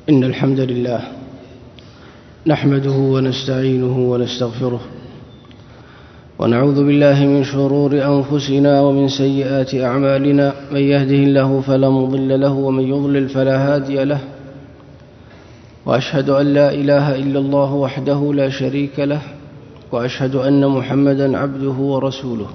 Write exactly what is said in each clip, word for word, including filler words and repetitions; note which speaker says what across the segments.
Speaker 1: إن الحمد لله نحمده ونستعينه ونستغفره ونعوذ بالله من شرور أنفسنا ومن سيئات أعمالنا. من يهده الله فلا مضل له ومن يضلل فلا هادي له، وأشهد أن لا إله إلا الله وحده لا شريك له، وأشهد أن محمدا عبده ورسوله.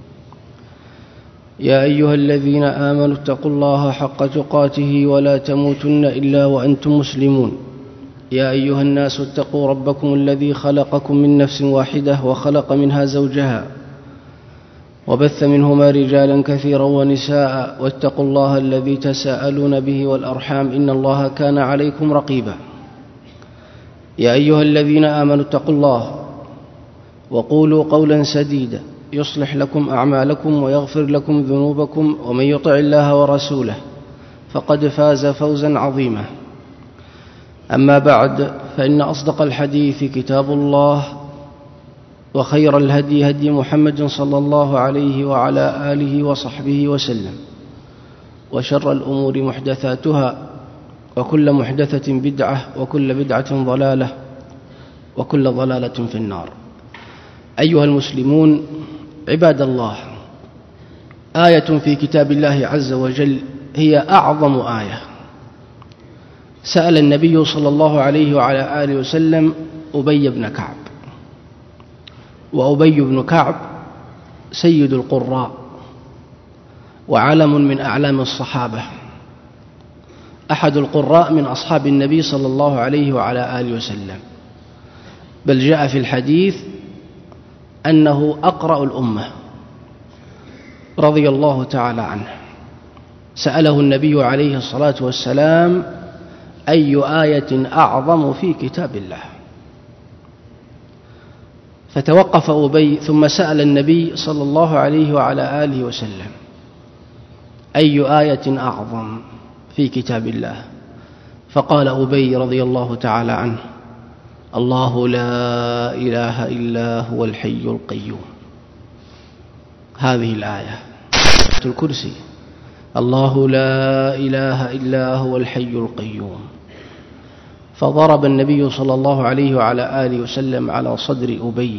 Speaker 1: يا أيها الذين آمنوا اتقوا الله حق تقاته ولا تموتن إلا وأنتم مسلمون. يا أيها الناس اتقوا ربكم الذي خلقكم من نفس واحدة وخلق منها زوجها وبث منهما رجالا كثيرا ونساء، واتقوا الله الذي تساءلون به والأرحام إن الله كان عليكم رقيبا. يا أيها الذين آمنوا اتقوا الله وقولوا قولا سديدا يصلح لكم أعمالكم ويغفر لكم ذنوبكم، ومن يطع الله ورسوله فقد فاز فوزا عظيما. أما بعد، فإن أصدق الحديث كتاب الله، وخير الهدي هدي محمد صلى الله عليه وعلى آله وصحبه وسلم، وشر الأمور محدثاتها، وكل محدثة بدعة، وكل بدعة ضلالة، وكل ضلالة في النار. أيها المسلمون عباد الله، آية في كتاب الله عز وجل هي أعظم آية. سأل النبي صلى الله عليه وعلى آله وسلم أبي بن كعب، وأبي بن كعب سيد القراء وعلم من أعلام الصحابة، أحد القراء من أصحاب النبي صلى الله عليه وعلى آله وسلم، بل جاء في الحديث أنه أقرأ الأمة رضي الله تعالى عنه. سأله النبي عليه الصلاة والسلام: أي آية أعظم في كتاب الله؟ فتوقف أبي ثم سأل النبي صلى الله عليه وعلى آله وسلم: أي آية أعظم في كتاب الله؟ فقال أبي رضي الله تعالى عنه: الله لا إله إلا هو الحي القيوم. هذه الآية الكرسي: الله لا إله إلا هو الحي القيوم. فضرب النبي صلى الله عليه وعلى آله وسلم على صدر أبي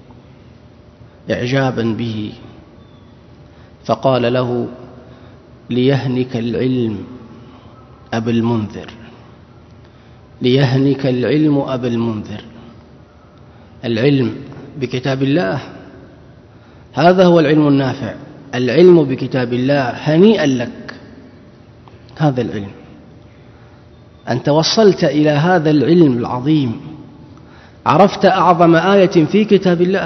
Speaker 1: إعجابا به، فقال له: ليهنك العلم أبا المنذر، ليهنك العلم أبا المنذر. العلم بكتاب الله هذا هو العلم النافع، العلم بكتاب الله. هنيئا لك هذا العلم، أن توصلت إلى هذا العلم العظيم، عرفت أعظم آية في كتاب الله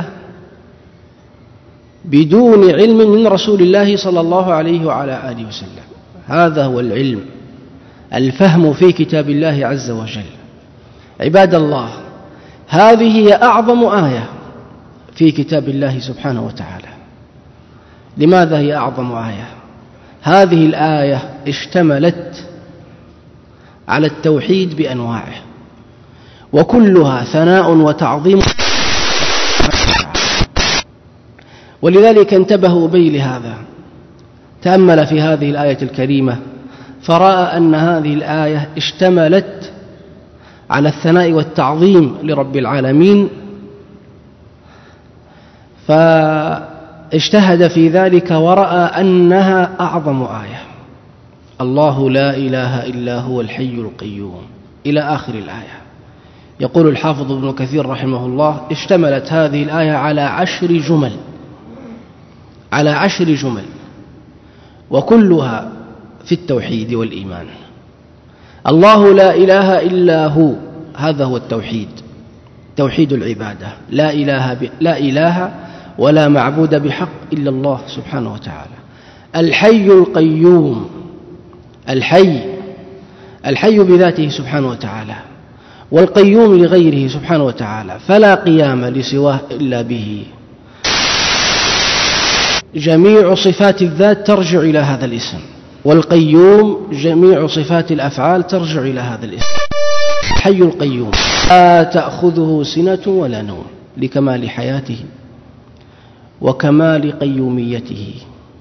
Speaker 1: بدون علم من رسول الله صلى الله عليه وعلى آله وسلم. هذا هو العلم، الفهم في كتاب الله عز وجل. عباد الله، هذه هي أعظم آية في كتاب الله سبحانه وتعالى. لماذا هي أعظم آية؟ هذه الآية اشتملت على التوحيد بأنواعه، وكلها ثناء وتعظيم، ولذلك انتبه أبي لهذا، تأمل في هذه الآية الكريمة فرأى أن هذه الآية اشتملت على الثناء والتعظيم لرب العالمين، فاجتهد في ذلك ورأى أنها أعظم آية. الله لا إله إلا هو الحي القيوم إلى آخر الآية. يقول الحافظ ابن كثير رحمه الله: اشتملت هذه الآية على عشر جمل، على عشر جمل، وكلها في التوحيد والإيمان. الله لا إله إلا هو، هذا هو التوحيد، توحيد العبادة. لا إله, ب... لا إله ولا معبود بحق إلا الله سبحانه وتعالى. الحي القيوم، الحي الحي بذاته سبحانه وتعالى، والقيوم لغيره سبحانه وتعالى، فلا قيام لسواه إلا به. جميع صفات الذات ترجع إلى هذا الاسم، والقيوم جميع صفات الأفعال ترجع إلى هذا الاسم. الحي القيوم لا تأخذه سنة ولا نوم، لكمال حياته وكمال قيوميته.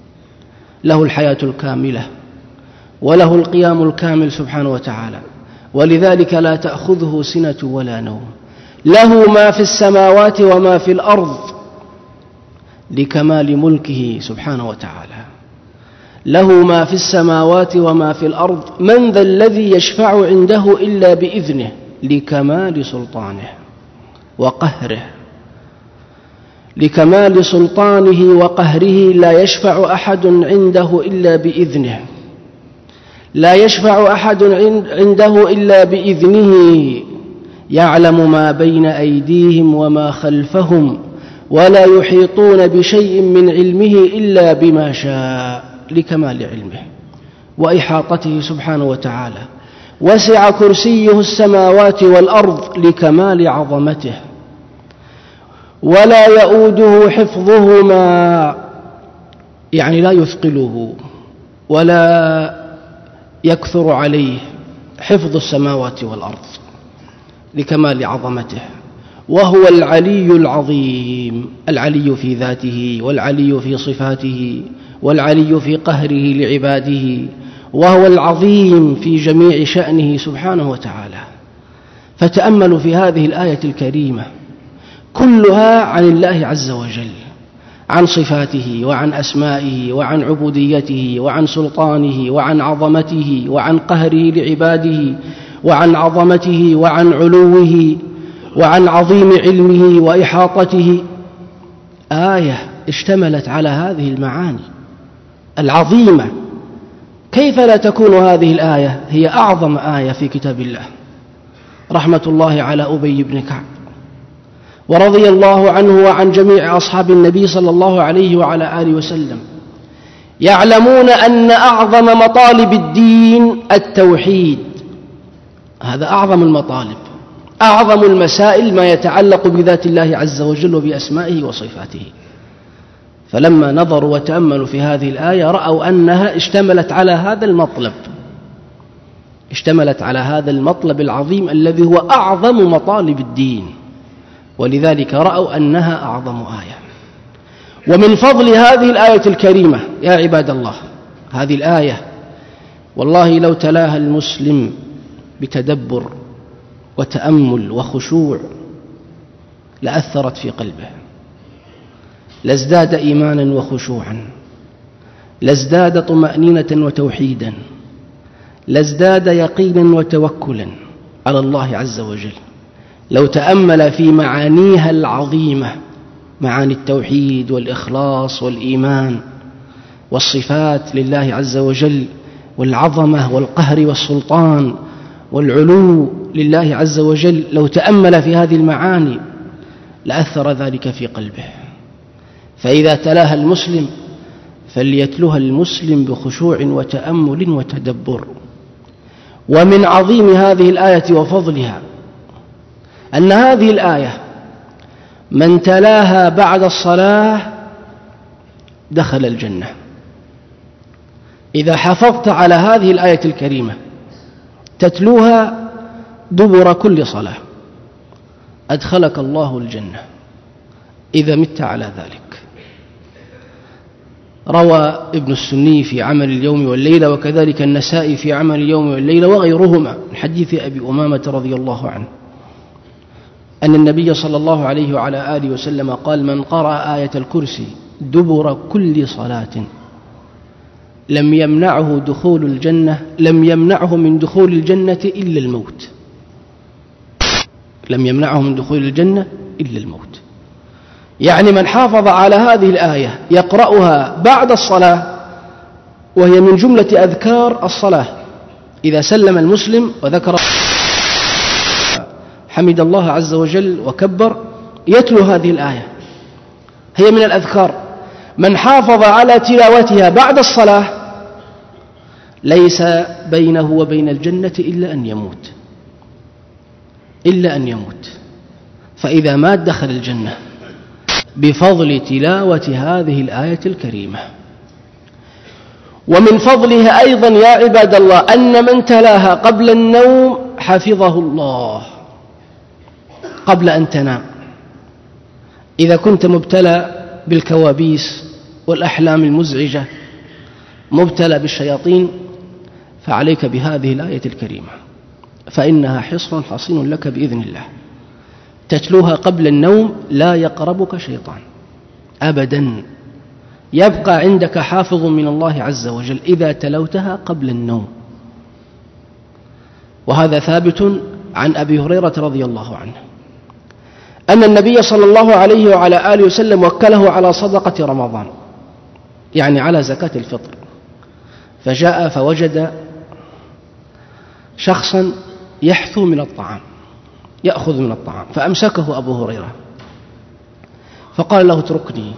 Speaker 1: له الحياة الكاملة وله القيام الكامل سبحانه وتعالى، ولذلك لا تأخذه سنة ولا نوم، له ما في السماوات وما في الأرض لكمال ملكه سبحانه وتعالى. له ما في السماوات وما في الأرض، من ذا الذي يشفع عنده إلا بإذنه لكمال سلطانه وقهره. لكمال سلطانه وقهره لا يشفع أحد عنده إلا بإذنه، لا يشفع أحد عنده إلا بإذنه، يعلم ما بين أيديهم وما خلفهم ولا يحيطون بشيء من علمه إلا بما شاء لكمال علمه وإحاطته سبحانه وتعالى. وسع كرسيه السماوات والأرض لكمال عظمته، ولا يؤوده حفظهما، يعني لا يثقله ولا يكثر عليه حفظ السماوات والأرض لكمال عظمته. وهو العلي العظيم، العلي في ذاته والعلي في صفاته والعلي في قهره لعباده، وهو العظيم في جميع شأنه سبحانه وتعالى. فتأملوا في هذه الآية الكريمة كلها عن الله عز وجل، عن صفاته وعن أسمائه وعن عبوديته وعن سلطانه وعن عظمته وعن قهره لعباده وعن عظمته وعن علوه وعن عظيم علمه وإحاطته. آية اشتملت على هذه المعاني العظيمة. كيف لا تكون هذه الآية هي أعظم آية في كتاب الله؟ رحمة الله على أبي بن كعب، ورضي الله عنه وعن جميع أصحاب النبي صلى الله عليه وعلى آله وسلم، يعلمون أن أعظم مطالب الدين التوحيد. هذا أعظم المطالب، أعظم المسائل ما يتعلق بذات الله عز وجل وبأسمائه وصفاته. فلما نظروا وتأملوا في هذه الآية رأوا أنها اشتملت على هذا المطلب، اشتملت على هذا المطلب العظيم الذي هو أعظم مطالب الدين، ولذلك رأوا أنها أعظم آية. ومن فضل هذه الآية الكريمة يا عباد الله، هذه الآية والله لو تلاها المسلم بتدبر وتأمل وخشوع لأثرت في قلبه، لازداد إيمانا وخشوعا، لازداد طمأنينة وتوحيدا، لازداد يقينا وتوكلا على الله عز وجل. لو تأمل في معانيها العظيمة، معاني التوحيد والإخلاص والإيمان والصفات لله عز وجل والعظمة والقهر والسلطان والعلو لله عز وجل، لو تأمل في هذه المعاني لأثر ذلك في قلبه. فإذا تلاها المسلم فليتلها المسلم بخشوع وتأمل وتدبر. ومن عظيم هذه الآية وفضلها أن هذه الآية من تلاها بعد الصلاة دخل الجنة. إذا حافظت على هذه الآية الكريمة تتلوها دبر كل صلاة أدخلك الله الجنة إذا مت على ذلك. روى ابن السني في عمل اليوم والليلة، وكذلك النسائي في عمل اليوم والليلة وغيرهما من حديث أبي أمامة رضي الله عنه أن النبي صلى الله عليه وعلى آله وسلم قال: من قرأ آية الكرسي دبر كل صلاة لم يمنعه دخول الجنة لم يمنعه من دخول الجنة إلا الموت. لم يمنعه من دخول الجنة إلا الموت. يعني من حافظ على هذه الآية يقرأها بعد الصلاة، وهي من جملة أذكار الصلاة، إذا سلم المسلم وذكر حمد الله عز وجل وكبر يتلو هذه الآية، هي من الأذكار. من حافظ على تلاوتها بعد الصلاة ليس بينه وبين الجنة إلا أن يموت، إلا أن يموت. فإذا مات دخل الجنة بفضل تلاوة هذه الآية الكريمة. ومن فضلها أيضا يا عباد الله أن من تلاها قبل النوم حفظه الله قبل أن تنام. إذا كنت مبتلى بالكوابيس والأحلام المزعجة، مبتلى بالشياطين، فعليك بهذه الآية الكريمة. فإنها حصن حصين لك بإذن الله، تتلوها قبل النوم لا يقربك شيطان أبدا، يبقى عندك حافظ من الله عز وجل إذا تلوتها قبل النوم. وهذا ثابت عن أبي هريرة رضي الله عنه أن النبي صلى الله عليه وعلى آله وسلم وكله على صدقة رمضان، يعني على زكاة الفطر، فجاء فوجد شخصا يحثو من الطعام، يأخذ من الطعام، فأمسكه أبو هريرة فقال له اتركني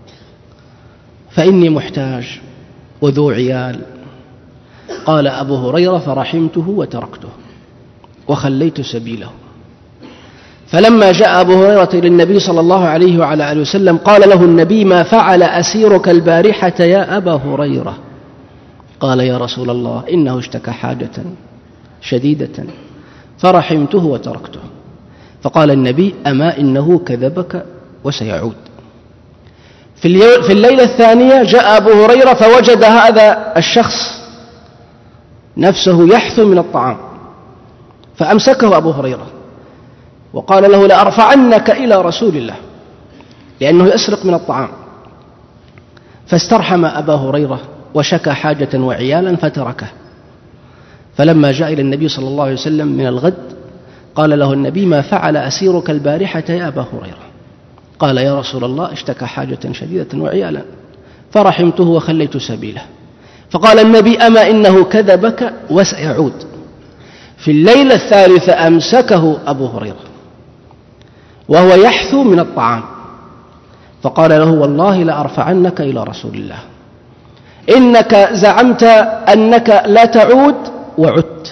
Speaker 1: فإني محتاج وذو عيال. قال أبو هريرة فرحمته وتركته وخليت سبيله. فلما جاء أبو هريرة إلى النبي صلى الله عليه وعلى آله وسلم قال له النبي: ما فعل أسيرك البارحة يا أبا هريرة؟ قال: يا رسول الله إنه اشتكى حاجة شديدة فرحمته وتركته. فقال النبي: أما إنه كذبك وسيعود. في الليلة الثانية جاء أبو هريرة فوجد هذا الشخص نفسه يحثو من الطعام، فأمسكه أبو هريرة وقال له: لأرفعنك إلى رسول الله، لأنه يسرق من الطعام. فاسترحم أبا هريرة وشكى حاجة وعيالا فتركه. فلما جاء إلى النبي صلى الله عليه وسلم من الغد قال له النبي: ما فعل أسيرك البارحة يا أبا هريرة؟ قال: يا رسول الله اشتكى حاجة شديدة وعيالا فرحمته وخليت سبيله. فقال النبي: أما إنه كذبك وسيعود. في الليلة الثالثة أمسكه أبو هريرة وهو يحثو من الطعام، فقال له: والله لأرفعنك إلى رسول الله، إنك زعمت أنك لا تعود وعدت،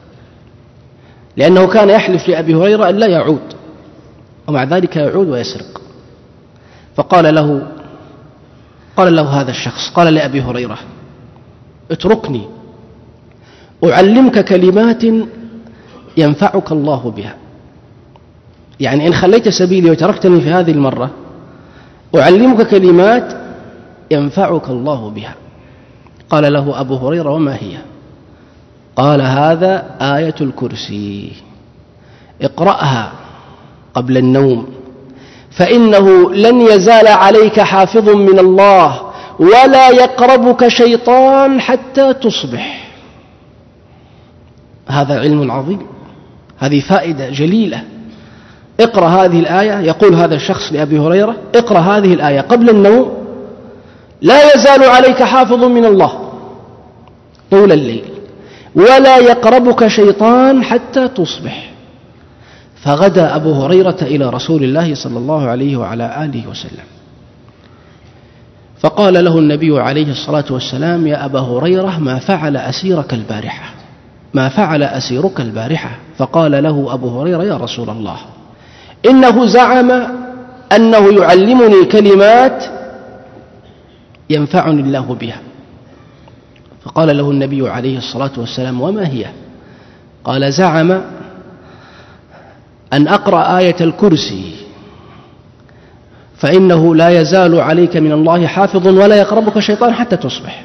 Speaker 1: لأنه كان يحلف لأبي هريرة أن لا يعود، ومع ذلك يعود ويسرق. فقال له قال له هذا الشخص، قال لأبي هريرة: اتركني أعلمك كلمات ينفعك الله بها، يعني إن خليت سبيلي وتركتني في هذه المرة أعلمك كلمات ينفعك الله بها. قال له أبو هريرة: وما هي؟ قال: هذا آية الكرسي، اقرأها قبل النوم، فإنه لن يزال عليك حافظ من الله ولا يقربك شيطان حتى تصبح. هذا علم عظيم، هذه فائدة جليلة. اقرأ هذه الآية، يقول هذا الشخص لأبي هريرة: اقرأ هذه الآية قبل النوم، لا يزال عليك حافظ من الله طول الليل ولا يقربك شيطان حتى تصبح. فغدا أبو هريرة إلى رسول الله صلى الله عليه وعلى آله وسلم، فقال له النبي عليه الصلاة والسلام: يا أبا هريرة، ما فعل أسيرك البارحة؟ ما فعل أسيرك البارحة؟ فقال له أبو هريرة: يا رسول الله، إنه زعم أنه يعلمني كلمات ينفعني الله بها. فقال له النبي عليه الصلاة والسلام: وما هي؟ قال: زعم أن أقرأ آية الكرسي، فإنه لا يزال عليك من الله حافظ ولا يقربك شيطان حتى تصبح.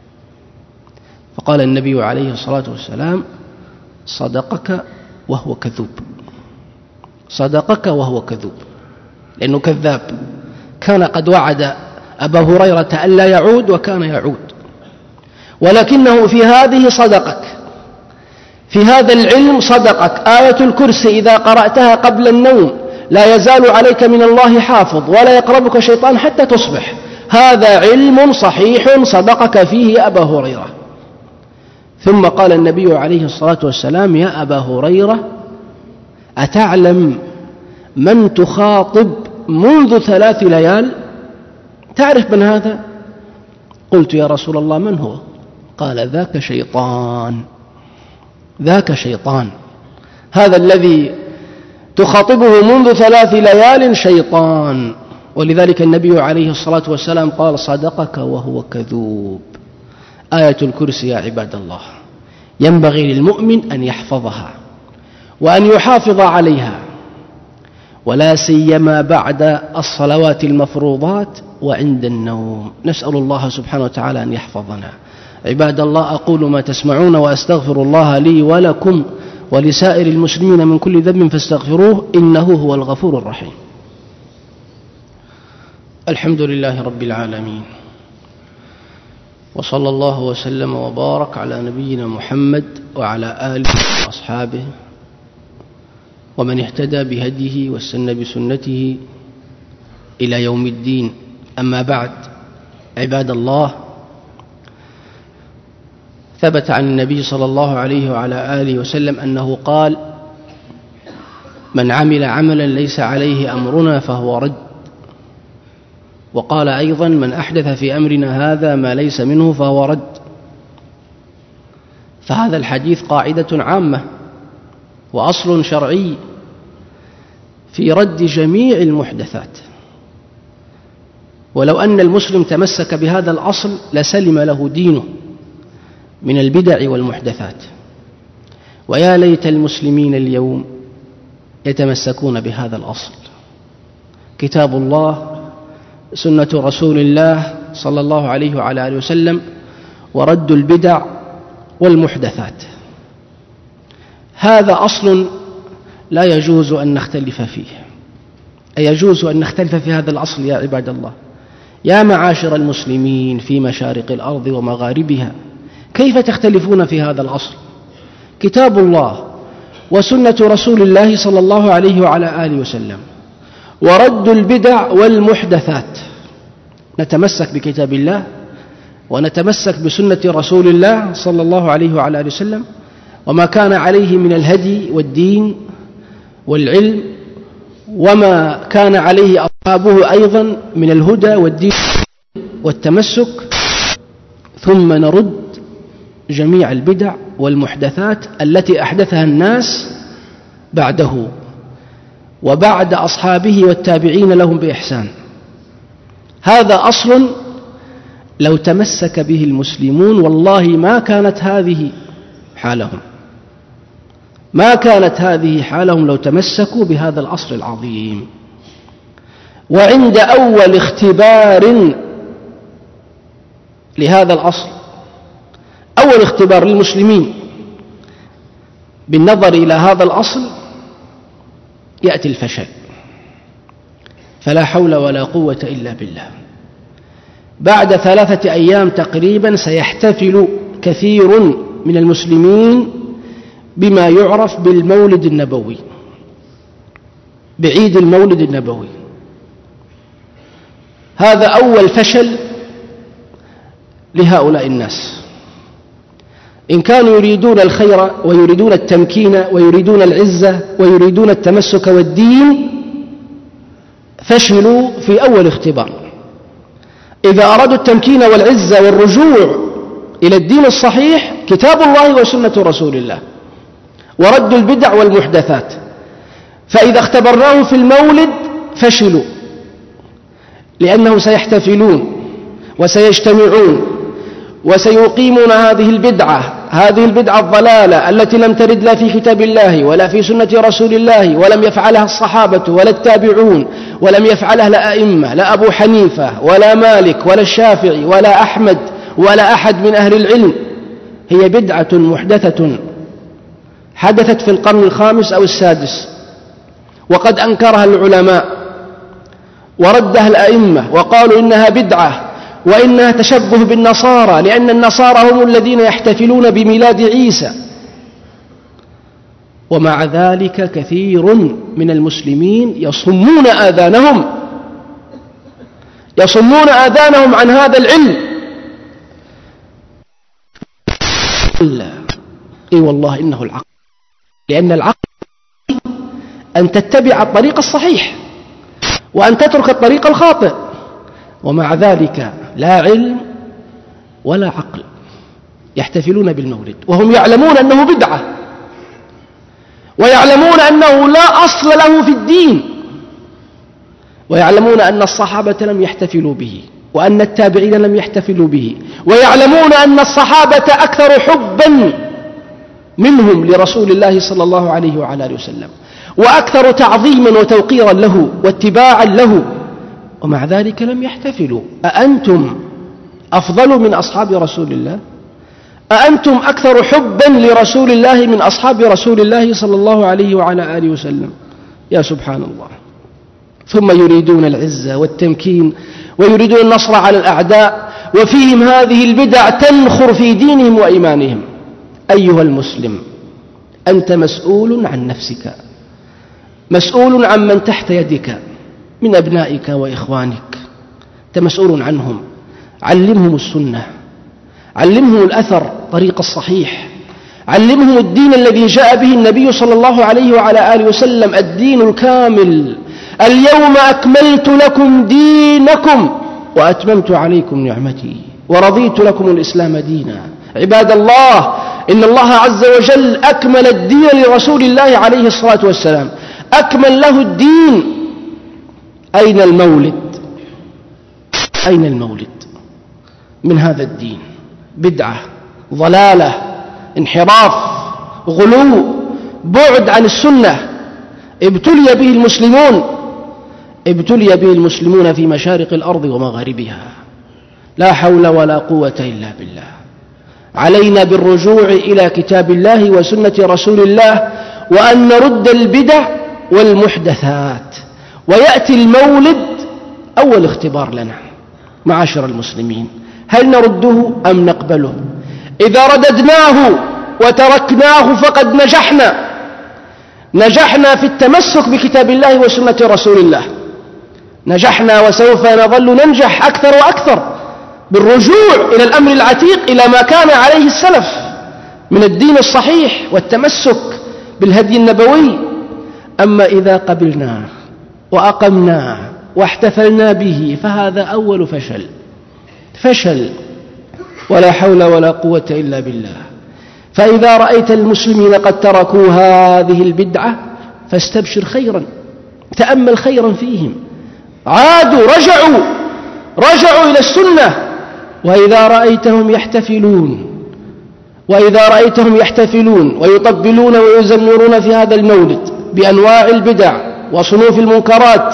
Speaker 1: فقال النبي عليه الصلاة والسلام: صدقك وهو كذوب، صدقك وهو كذوب، لأنه كذاب، كان قد وعد أبا هريرة أن لا يعود وكان يعود، ولكنه في هذه صدقك، في هذا العلم صدقك. آية الكرسي إذا قرأتها قبل النوم لا يزال عليك من الله حافظ ولا يقربك شيطان حتى تصبح، هذا علم صحيح صدقك فيه أبا هريرة. ثم قال النبي عليه الصلاة والسلام: يا أبا هريرة، أتعلم من تخاطب منذ ثلاث ليال؟ تعرف من هذا؟ قلت: يا رسول الله، من هو؟ قال: ذاك شيطان، ذاك شيطان، هذا الذي تخاطبه منذ ثلاث ليال شيطان. ولذلك النبي عليه الصلاة والسلام قال: صدقك وهو كذوب. آية الكرسي يا عباد الله ينبغي للمؤمن أن يحفظها وأن يحافظ عليها، ولا سيما بعد الصلوات المفروضات وعند النوم. نسأل الله سبحانه وتعالى أن يحفظنا. عباد الله، أقول ما تسمعون وأستغفر الله لي ولكم، ولسائر المسلمين من كل ذنب فاستغفروه إنه هو الغفور الرحيم. الحمد لله رب العالمين، وصلى الله وسلم وبارك على نبينا محمد وعلى آله وأصحابه ومن اهتدى بهديه واستنى بسنته إلى يوم الدين. أما بعد، عباد الله، ثبت عن النبي صلى الله عليه وعلى آله وسلم أنه قال: من عمل عملا ليس عليه أمرنا فهو رد. وقال أيضا: من أحدث في أمرنا هذا ما ليس منه فهو رد. فهذا الحديث قاعدة عامة وأصل شرعي في رد جميع المحدثات، ولو أن المسلم تمسك بهذا الأصل لسلم له دينه من البدع والمحدثات. ويا ليت المسلمين اليوم يتمسكون بهذا الأصل: كتاب الله، سنة رسول الله صلى الله عليه وعلى آله وسلم، ورد البدع والمحدثات. هذا أصل لا يجوز أن نختلف فيه. أيجوز أن نختلف في هذا الأصل يا عباد الله؟ يا معاشر المسلمين في مشارق الأرض ومغاربها، كيف تختلفون في هذا الأصل؟ كتاب الله وسنة رسول الله صلى الله عليه وعلى آله وسلم، ورد البدع والمحدثات. نتمسك بكتاب الله ونتمسك بسنة رسول الله صلى الله عليه وعلى آله وسلم وما كان عليه من الهدي والدين والعلم، وما كان عليه أصحابه أيضا من الهدى والدين والتمسك، ثم نرد جميع البدع والمحدثات التي أحدثها الناس بعده وبعد أصحابه والتابعين لهم بإحسان. هذا أصل لو تمسك به المسلمون والله ما كانت هذه حالهم، ما كانت هذه حالهم لو تمسكوا بهذا الأصل العظيم. وعند أول اختبار لهذا الأصل، أول اختبار للمسلمين بالنظر إلى هذا الأصل، يأتي الفشل، فلا حول ولا قوة إلا بالله. بعد ثلاثة أيام تقريبا سيحتفل كثير من المسلمين بما يعرف بالمولد النبوي، بعيد المولد النبوي. هذا أول فشل لهؤلاء الناس. إن كانوا يريدون الخير ويريدون التمكين ويريدون العزة ويريدون التمسك والدين، فشلوا في أول اختبار. إذا أرادوا التمكين والعزة والرجوع إلى الدين الصحيح، كتاب الله وسنة رسول الله، ورد البدع والمحدثات. فإذا اختبرناهم في المولد فشلوا، لأنهم سيحتفلون وسيجتمعون وسيقيمون هذه البدعة، هذه البدعة الضلالة التي لم ترد لا في كتاب الله ولا في سنة رسول الله، ولم يفعلها الصحابة ولا التابعون، ولم يفعلها لا أئمة، لا أبو حنيفة ولا مالك ولا الشافعي ولا أحمد ولا أحد من أهل العلم. هي بدعة محدثة حدثت في القرن الخامس أو السادس، وقد أنكرها العلماء وردها الأئمة وقالوا إنها بدعة وإنها تشبه بالنصارى، لأن النصارى هم الذين يحتفلون بميلاد عيسى. ومع ذلك كثير من المسلمين يصمون آذانهم يصمون آذانهم عن هذا العلم. لا، إي والله إنه العقل، لأن العقل أن تتبع الطريق الصحيح وأن تترك الطريق الخاطئ، ومع ذلك لا علم ولا عقل، يحتفلون بالمولد وهم يعلمون أنه بدعة، ويعلمون أنه لا أصل له في الدين، ويعلمون أن الصحابة لم يحتفلوا به وأن التابعين لم يحتفلوا به، ويعلمون أن الصحابة أكثر حبا منهم لرسول الله صلى الله عليه وعلى آله وسلم، وأكثر تعظيما وتوقيرا له واتباعا له، ومع ذلك لم يحتفلوا. أأنتم أفضل من أصحاب رسول الله؟ أأنتم أكثر حبا لرسول الله من أصحاب رسول الله صلى الله عليه وعلى آله وسلم؟ يا سبحان الله. ثم يريدون العزة والتمكين ويريدون النصر على الأعداء، وفيهم هذه البدع تنخر في دينهم وإيمانهم. أيها المسلم، أنت مسؤول عن نفسك، مسؤول عن من تحت يدك من أبنائك وإخوانك، أنت مسؤول عنهم. علمهم السنة، علمهم الأثر، طريق الصحيح، علمهم الدين الذي جاء به النبي صلى الله عليه وعلى آله وسلم، الدين الكامل. اليوم أكملت لكم دينكم وأتممت عليكم نعمتي ورضيت لكم الإسلام دينا. عباد الله، إن الله عز وجل أكمل الدين لرسول الله عليه الصلاة والسلام، أكمل له الدين. أين المولد؟ أين المولد من هذا الدين؟ بدعة، ضلالة، انحراف، غلو، بعد عن السنة. ابتلي به المسلمون، ابتلي به المسلمون في مشارق الأرض ومغاربها. لا حول ولا قوة إلا بالله. علينا بالرجوع إلى كتاب الله وسنة رسول الله، وأن نرد البدع والمحدثات. ويأتي المولد أول اختبار لنا معاشر المسلمين، هل نرده أم نقبله؟ إذا رددناه وتركناه فقد نجحنا، نجحنا في التمسك بكتاب الله وسنة رسول الله، نجحنا وسوف نظل ننجح أكثر وأكثر بالرجوع إلى الأمر العتيق، إلى ما كان عليه السلف من الدين الصحيح والتمسك بالهدي النبوي. أما إذا قبلناه وأقمناه واحتفلنا به فهذا أول فشل، فشل ولا حول ولا قوة إلا بالله. فإذا رأيت المسلمين قد تركوا هذه البدعة فاستبشر خيرا، تأمل خيرا فيهم، عادوا، رجعوا رجعوا إلى السنة. وإذا رأيتهم يحتفلون وإذا رأيتهم يحتفلون ويطبلون ويزمرون في هذا المولد بأنواع البدع وصنوف المنكرات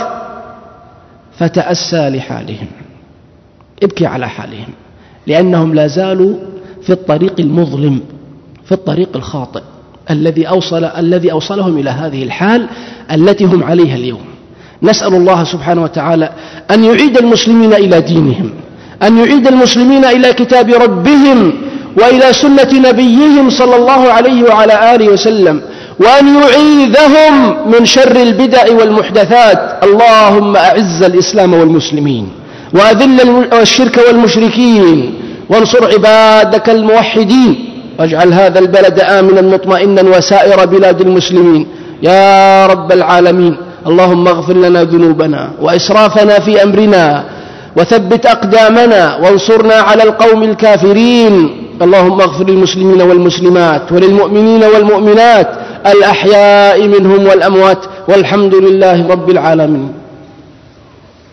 Speaker 1: فتأسى لحالهم، ابكي على حالهم، لأنهم لا زالوا في الطريق المظلم، في الطريق الخاطئ الذي أوصل الذي أوصلهم إلى هذه الحال التي هم عليها اليوم. نسأل الله سبحانه وتعالى أن يعيد المسلمين إلى دينهم، أن يعيد المسلمين إلى كتاب ربهم وإلى سنة نبيهم صلى الله عليه وعلى آله وسلم، وأن يعيذهم من شر البدع والمحدثات. اللهم أعز الإسلام والمسلمين وأذل الشرك والمشركين، وانصر عبادك الموحدين، واجعل هذا البلد آمنا مطمئنا وسائر بلاد المسلمين يا رب العالمين. اللهم اغفر لنا ذنوبنا وإسرافنا في أمرنا، وثبت أقدامنا، وانصرنا على القوم الكافرين. اللهم اغفر للمسلمين والمسلمات وللمؤمنين والمؤمنات الأحياء منهم والأموات، والحمد لله رب العالمين.